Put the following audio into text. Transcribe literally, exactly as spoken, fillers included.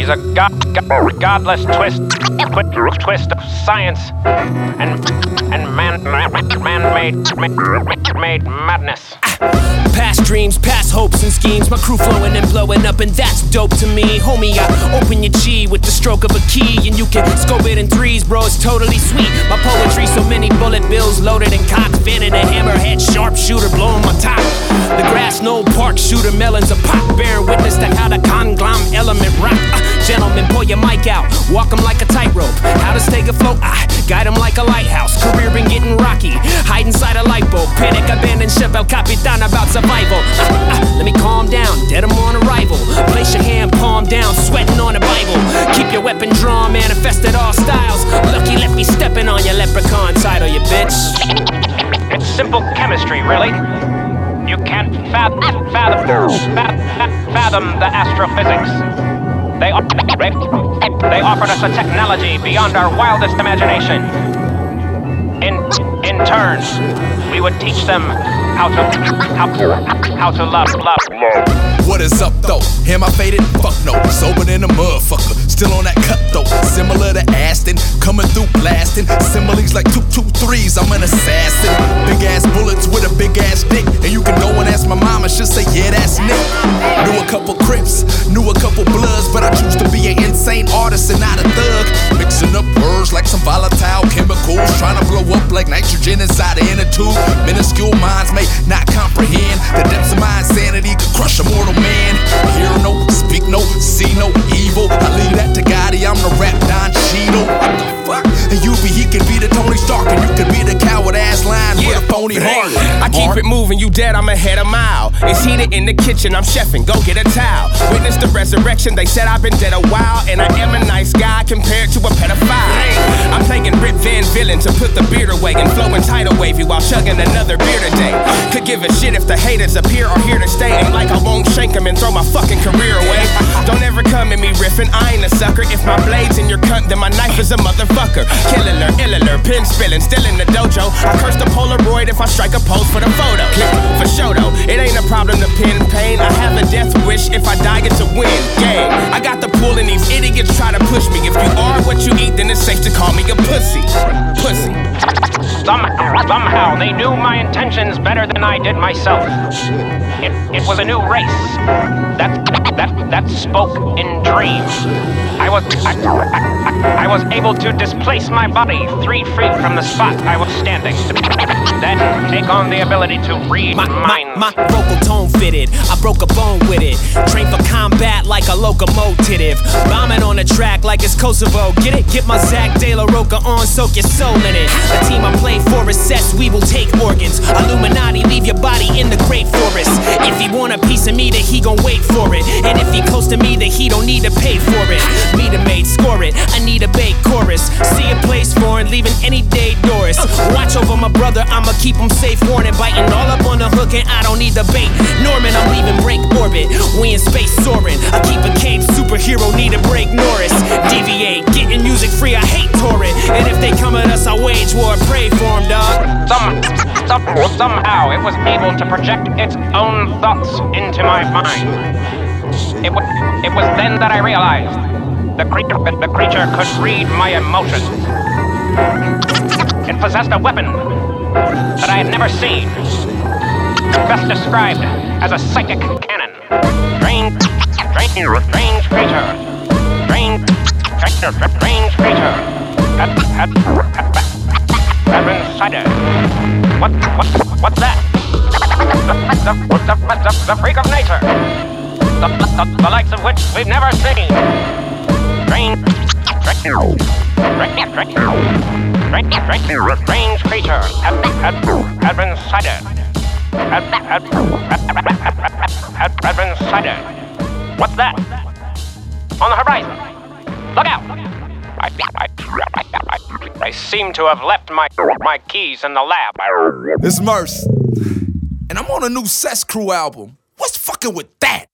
He's a god, god, godless twist, twist, twist of science and and man, man-made, made madness. Past dreams, past hopes and schemes. My crew flowing and blowing up, and that's dope to me. Homie, I open your G with the stroke of a key, and you can scope it in threes, bro. It's totally sweet. My poetry, so many bullet bills loaded and cocked. Fanning a hammerhead sharpshooter, blowing my top. The grass, no park shooter, melons a pop. Bearing witness to how the conglom element rock. Uh, gentlemen, pull your mic out, walk 'em like a tightrope. How to stay afloat? I guide 'em like a lighthouse. Career been getting rocky, hide inside a light bulb. Panic, abandon ship, El Capitan about survival. Uh, uh, let me calm down, dead 'em on arrival. Place your hand, palm down, sweating on the Bible. Keep your weapon drawn, manifested all styles. Lucky left me stepping on your leprechaun title, you bitch. It's simple chemistry, really. You can't fathom, fathom, fathom the astrophysics. They, they offered us a technology beyond our wildest imagination. In, in turn, we would teach them how to, how, how to love, love, love. What is up though? Am I faded? Fuck no. Sober than a motherfucker. Still on that cut though. Similar to Aston. Coming through blasting. Similes like two two threes. I'm an assassin. Big ass bullets with a big ass dick. And you can go and ask my mama. She'll say, yeah, that's Nick. Knew a couple Crips. Knew a couple Bloods. But I choose to be an insane artist and not a thug. Mixing up words like some volatile chemicals. Trying to blow up like nitrogen inside the inner tube. Minuscule minds may not comprehend the depths of my insanity. Could crush a mortal man. Hear no, speak no, see no evil. I leave that to Gotti, I'm the rap Don Cheadle. What the fuck? And you be, he could be the Tony Stark, and you could be the coward ass lion yeah. with a phony heart. I keep it moving, you dead, I'm ahead a mile. It's heated in the kitchen, I'm chefing, go get a towel. Witness the resurrection, they said I've been dead a while. And I am a nice guy compared to a pedophile. I'm playing Rip Van Villain to put the beard away and flowing tidal wavy while chugging another beer today. Could give a shit if the haters appear or here to stay. Ain't like I won't shank them and throw my fucking career away. Don't ever come at me riffing, I ain't a sucker. If my blade's in your cunt, then my knife is a motherfucker. Killer, iller, pin spilling, still in the dojo. I curse the Polaroid if I strike a pose for the photo. Click for show though, it ain't a problem to pin pain. I have a death wish, if I die it's a win. Gang, I got the pull and these idiots try to push me. If you are what you eat, then it's safe to call me a pussy. Pussy. Somehow, somehow they knew my intentions better than I did myself. It, it was a new race that that that spoke in dreams. I was I, I, I was able to displace my body three feet from the spot I was standing. Then take on the ability to read my, minds. My, my vocal tone fitted. I broke a bone with it. Trained for combat like a locomotive. Bombing on the track like it's Kosovo. Get it? Get my Zach De La Roca on, soak your soul in it. The team I play for assess, we will take organs. Illuminati, leave your body in the great forest. If he want a piece of me, then he gon' wait for it. And if he close to me, then he don't need to pay for it. Meter made, score it. I need a bait chorus. See a place foreign, leaving any day Doris. Watch over my brother, I'ma keep him safe, warning. Biting all up on the hook and I don't need the bait. Norman, I'm leaving break orbit. We in space soaring. I keep a cape, superhero, need a break Norris. Deviate, getting music free, I hate touring. And if they come at us, I wage war, pray for them, dog. Some, some, somehow it was able to project its own thoughts into my mind. It was, it was then that I realized the creature, the creature could read my emotions. It possessed a weapon that I had never seen, best described as a psychic cannon. Strange, strange, strange creature, strange, strange, strange creature had, had, had, had been sighted. What, what, what's that? The, the, the, the, the freak of nature, the, the, the likes of which we've never seen. Strange, strange, strange, strange, strange, strange creature had, had, had been sighted. Had, had, had, had been sighted. What's that? On the horizon. Look out! I, I, I, I seem to have left my my keys in the lab. It's Merce, and I'm on a new Cess Crew album. What's fucking with that?